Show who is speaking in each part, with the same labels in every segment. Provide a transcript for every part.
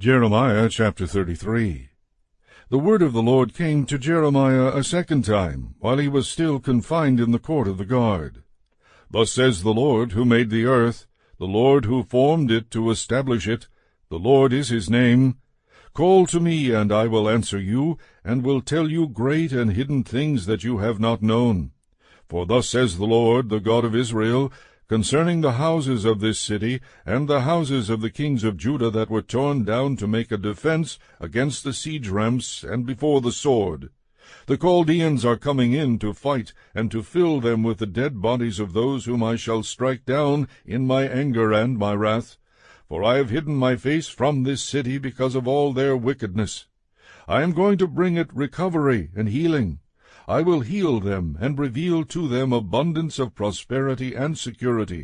Speaker 1: Jeremiah chapter 33. The word of the Lord came to Jeremiah a second time, while he was still confined in the court of the guard. Thus says the Lord, who made the earth, the Lord who formed it to establish it, the Lord is his name. Call to me, and I will answer you, and will tell you great and hidden things that you have not known. For thus says the Lord, the God of Israel, concerning the houses of this city, and the houses of the kings of Judah that were torn down to make a defense against the siege ramps and before the sword. The Chaldeans are coming in to fight, and to fill them with the dead bodies of those whom I shall strike down in my anger and my wrath. For I have hidden my face from this city because of all their wickedness. I am going to bring it recovery and healing. I will heal them, and reveal to them abundance of prosperity and security.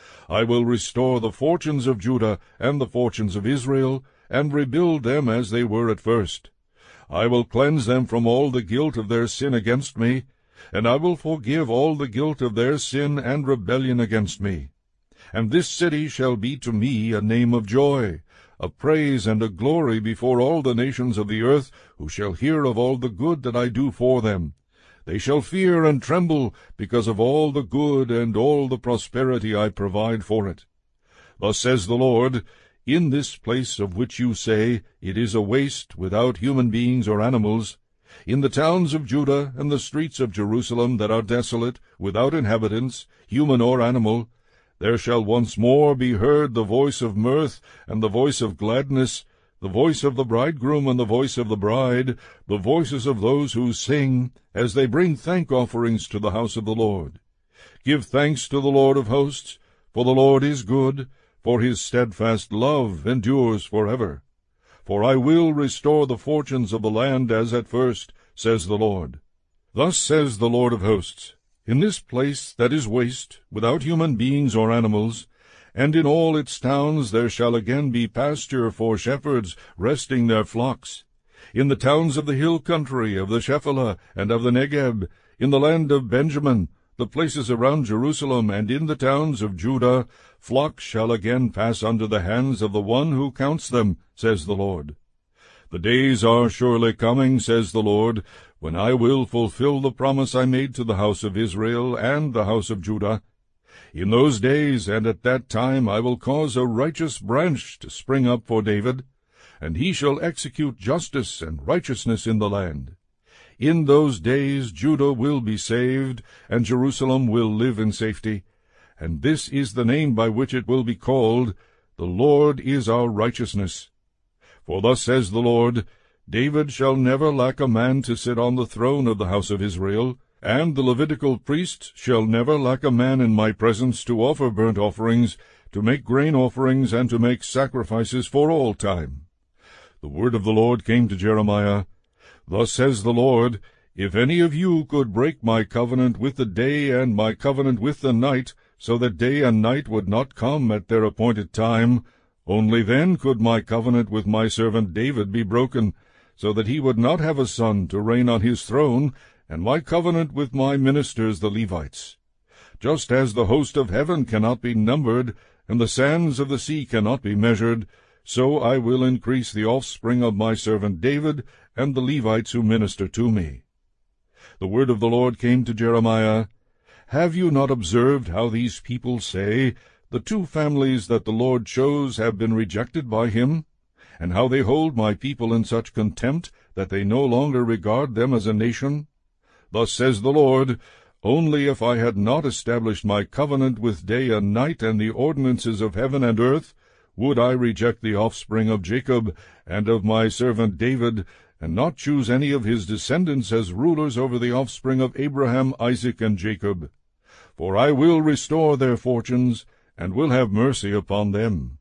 Speaker 1: I will restore the fortunes of Judah and the fortunes of Israel, and rebuild them as they were at first. I will cleanse them from all the guilt of their sin against me, and I will forgive all the guilt of their sin and rebellion against me. And this city shall be to me a name of joy, a praise and a glory before all the nations of the earth, who shall hear of all the good that I do for them. They shall fear and tremble because of all the good and all the prosperity I provide for it. Thus says the Lord, in this place of which you say, it is a waste without human beings or animals, in the towns of Judah and the streets of Jerusalem that are desolate, without inhabitants, human or animal, there shall once more be heard the voice of mirth and the voice of gladness, the voice of the bridegroom and the voice of the bride, the voices of those who sing, as they bring thank offerings to the house of the Lord. Give thanks to the Lord of hosts, for the Lord is good, for his steadfast love endures forever. For I will restore the fortunes of the land as at first, says the Lord. Thus says the Lord of hosts, in this place that is waste, without human beings or animals, and in all its towns there shall again be pasture for shepherds resting their flocks. In the towns of the hill country, of the Shephelah, and of the Negeb, in the land of Benjamin, the places around Jerusalem, and in the towns of Judah, flocks shall again pass under the hands of the one who counts them, says the Lord. The days are surely coming, says the Lord, when I will fulfill the promise I made to the house of Israel and the house of Judah. In those days and at that time I will cause a righteous branch to spring up for David, and he shall execute justice and righteousness in the land. In those days Judah will be saved, and Jerusalem will live in safety. And this is the name by which it will be called, the Lord is our righteousness. For thus says the Lord, David shall never lack a man to sit on the throne of the house of Israel, and the Levitical priest shall never lack a man in my presence to offer burnt offerings, to make grain offerings, and to make sacrifices for all time. The word of the Lord came to Jeremiah. Thus says the Lord, if any of you could break my covenant with the day and my covenant with the night, so that day and night would not come at their appointed time, only then could my covenant with my servant David be broken, so that he would not have a son to reign on his throne, and my covenant with my ministers the Levites. Just as the host of heaven cannot be numbered, and the sands of the sea cannot be measured, so I will increase the offspring of my servant David and the Levites who minister to me. The word of the Lord came to Jeremiah, have you not observed how these people say, the two families that the Lord chose have been rejected by him, and how they hold my people in such contempt that they no longer regard them as a nation? Thus says the Lord, only if I had not established my covenant with day and night and the ordinances of heaven and earth, would I reject the offspring of Jacob and of my servant David, and not choose any of his descendants as rulers over the offspring of Abraham, Isaac, and Jacob. For I will restore their fortunes, and will have mercy upon them.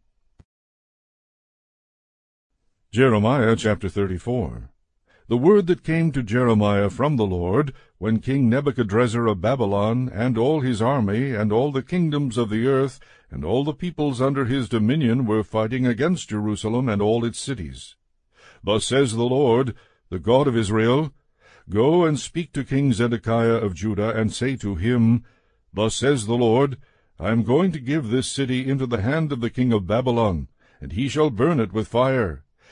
Speaker 1: Jeremiah chapter 34. The word that came to Jeremiah from the Lord, when King Nebuchadrezzar of Babylon, and all his army, and all the kingdoms of the earth, and all the peoples under his dominion were fighting against Jerusalem and all its cities. Thus says the Lord, the God of Israel, Go and speak to King Zedekiah of Judah, and say to him, Thus says the Lord, I am going to give this city into the hand of the king of Babylon, and he shall burn it with fire.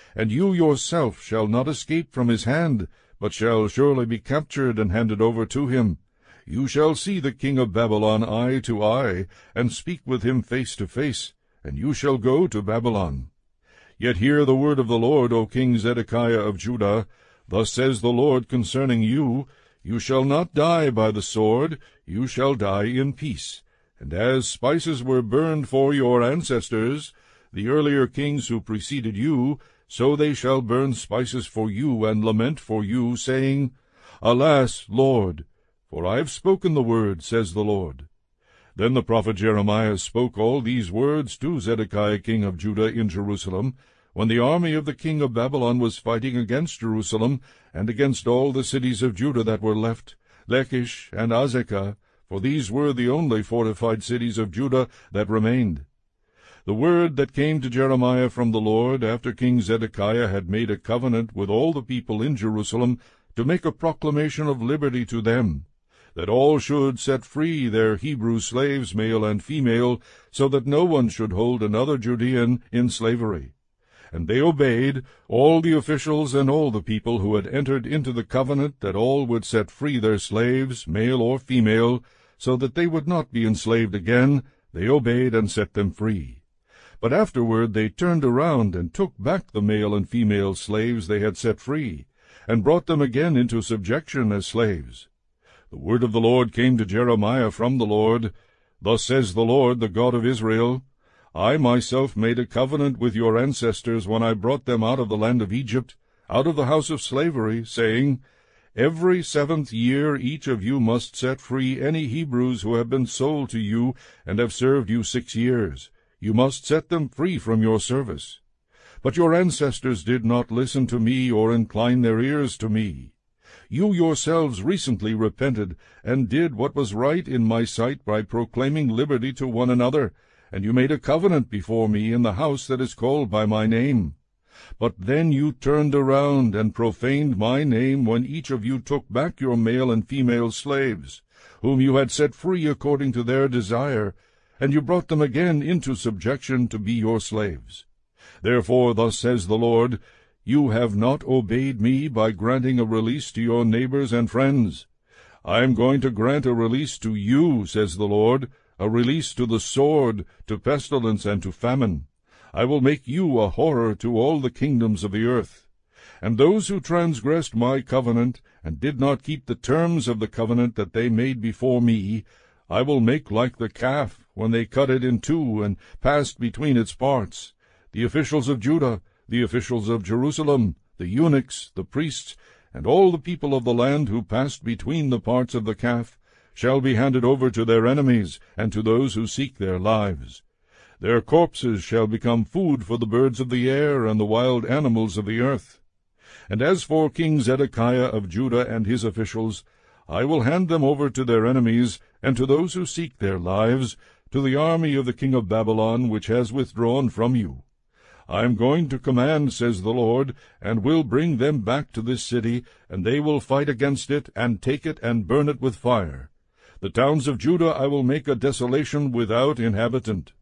Speaker 1: and you yourself shall not escape from his hand, but shall surely be captured and handed over to him. You shall see the king of Babylon eye to eye, and speak with him face to face, and you shall go to Babylon. Yet hear the word of the Lord, O King Zedekiah of Judah. Thus says the Lord concerning you, You shall not die by the sword, you shall die in peace. And as spices were burned for your ancestors, the earlier kings who preceded you, so they shall burn spices for you, and lament for you, saying, Alas, Lord! For I have spoken the word, says the Lord. Then the prophet Jeremiah spoke all these words to Zedekiah king of Judah in Jerusalem, when the army of the king of Babylon was fighting against Jerusalem, and against all the cities of Judah that were left, Lachish and Azekah, for these were the only fortified cities of Judah that remained. The word that came to Jeremiah from the Lord, after King Zedekiah had made a covenant with all the people in Jerusalem, to make a proclamation of liberty to them, that all should set free their Hebrew slaves, male and female, so that no one should hold another Judean in slavery. And they obeyed, all the officials and all the people who had entered into the covenant, that all would set free their slaves, male or female, so that they would not be enslaved again. They obeyed and set them free. But afterward they turned around and took back the male and female slaves they had set free, and brought them again into subjection as slaves. The word of the Lord came to Jeremiah from the Lord. Thus says the Lord, the God of Israel, I myself made a covenant with your ancestors when I brought them out of the land of Egypt, out of the house of slavery, saying, Every 7th year each of you must set free any Hebrews who have been sold to you and have served you 6 years. You must set them free from your service. But your ancestors did not listen to me or incline their ears to me. You yourselves recently repented, and did what was right in my sight by proclaiming liberty to one another, and you made a covenant before me in the house that is called by my name. But then you turned around and profaned my name when each of you took back your male and female slaves, whom you had set free according to their desire, and you brought them again into subjection to be your slaves. Therefore thus says the Lord, You have not obeyed me by granting a release to your neighbors and friends. I am going to grant a release to you, says the Lord, a release to the sword, to pestilence, and to famine. I will make you a horror to all the kingdoms of the earth. And those who transgressed my covenant, and did not keep the terms of the covenant that they made before me, I will make like the calf, when they cut it in two, and passed between its parts. The officials of Judah, the officials of Jerusalem, the eunuchs, the priests, and all the people of the land who passed between the parts of the calf, shall be handed over to their enemies, and to those who seek their lives. Their corpses shall become food for the birds of the air and the wild animals of the earth. And as for King Zedekiah of Judah and his officials, I will hand them over to their enemies, and to those who seek their lives, to the army of the king of Babylon, which has withdrawn from you. I am going to command, says the Lord, and will bring them back to this city, and they will fight against it, and take it, and burn it with fire. The towns of Judah I will make a desolation without inhabitant.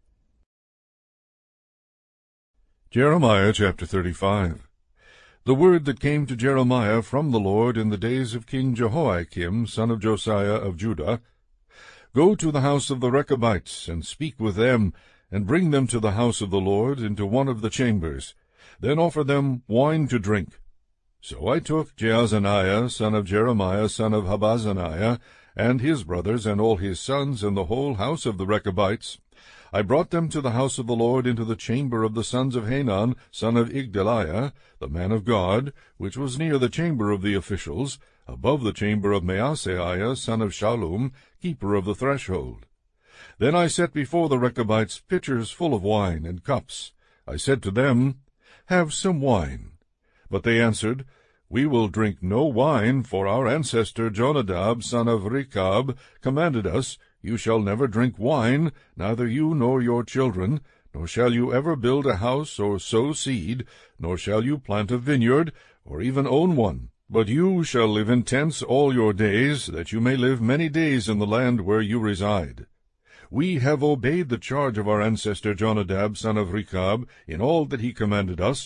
Speaker 1: Jeremiah chapter 35. The word that came to Jeremiah from the Lord in the days of King Jehoiakim, son of Josiah of Judah. Go to the house of the Rechabites, and speak with them, and bring them to the house of the Lord into one of the chambers. Then offer them wine to drink. So I took Jaazaniah, son of Jeremiah, son of Habazaniah, and his brothers, and all his sons, and the whole house of the Rechabites. I brought them to the house of the Lord into the chamber of the sons of Hanan, son of Igdaliah, the man of God, which was near the chamber of the officials, above the chamber of Maaseiah, son of Shallum, keeper of the threshold. Then I set before the Rechabites pitchers full of wine and cups. I said to them, Have some wine. But they answered, We will drink no wine, for our ancestor Jonadab, son of Rechab, commanded us, You shall never drink wine, neither you nor your children, nor shall you ever build a house or sow seed, nor shall you plant a vineyard, or even own one. But you shall live in tents all your days, that you may live many days in the land where you reside. We have obeyed the charge of our ancestor Jonadab, son of Rechab, in all that he commanded us,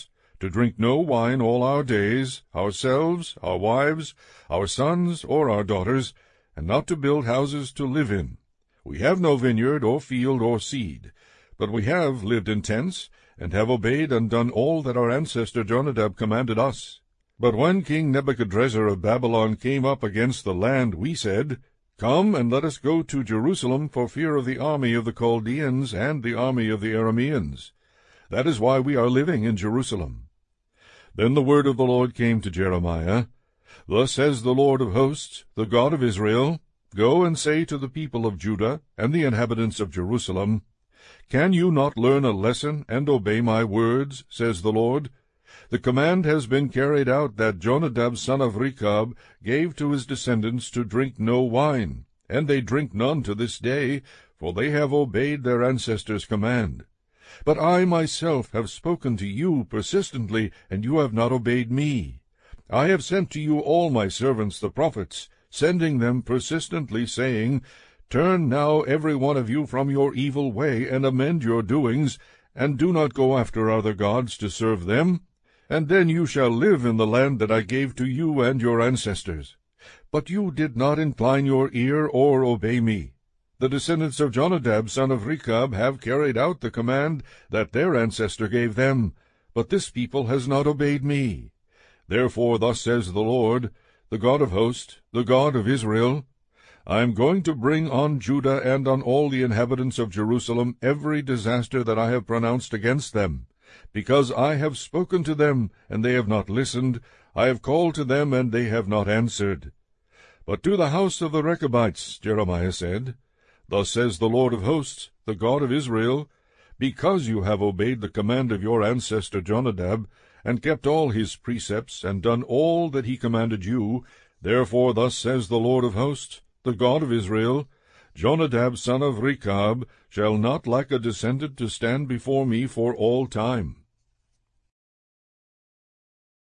Speaker 1: to drink no wine all our days, ourselves, our wives, our sons, or our daughters, and not to build houses to live in. We have no vineyard, or field, or seed, but we have lived in tents, and have obeyed and done all that our ancestor Jonadab commanded us. But when King Nebuchadrezzar of Babylon came up against the land, we said, Come, and let us go to Jerusalem for fear of the army of the Chaldeans and the army of the Arameans. That is why we are living in Jerusalem. Then the word of the Lord came to Jeremiah, Thus says the Lord of hosts, the God of Israel, Go and say to the people of Judah and the inhabitants of Jerusalem, Can you not learn a lesson and obey my words, says the Lord? The command has been carried out that Jonadab son of Rechab gave to his descendants to drink no wine, and they drink none to this day, for they have obeyed their ancestors' command. But I myself have spoken to you persistently, and you have not obeyed me. I have sent to you all my servants the prophets, sending them persistently, saying, Turn now every one of you from your evil way, and amend your doings, and do not go after other gods to serve them. And then you shall live in the land that I gave to you and your ancestors. But you did not incline your ear or obey me. The descendants of Jonadab son of Rechab have carried out the command that their ancestor gave them, but this people has not obeyed me. Therefore thus says the Lord, the God of hosts, the God of Israel, I am going to bring on Judah and on all the inhabitants of Jerusalem every disaster that I have pronounced against them. Because I have spoken to them, and they have not listened, I have called to them, and they have not answered. But to the house of the Rechabites, Jeremiah said, Thus says the Lord of hosts, the God of Israel, Because you have obeyed the command of your ancestor Jonadab, and kept all his precepts, and done all that he commanded you, therefore thus says the Lord of hosts, the God of Israel, Jonadab son of Rechab shall not lack a descendant to stand before me for all time.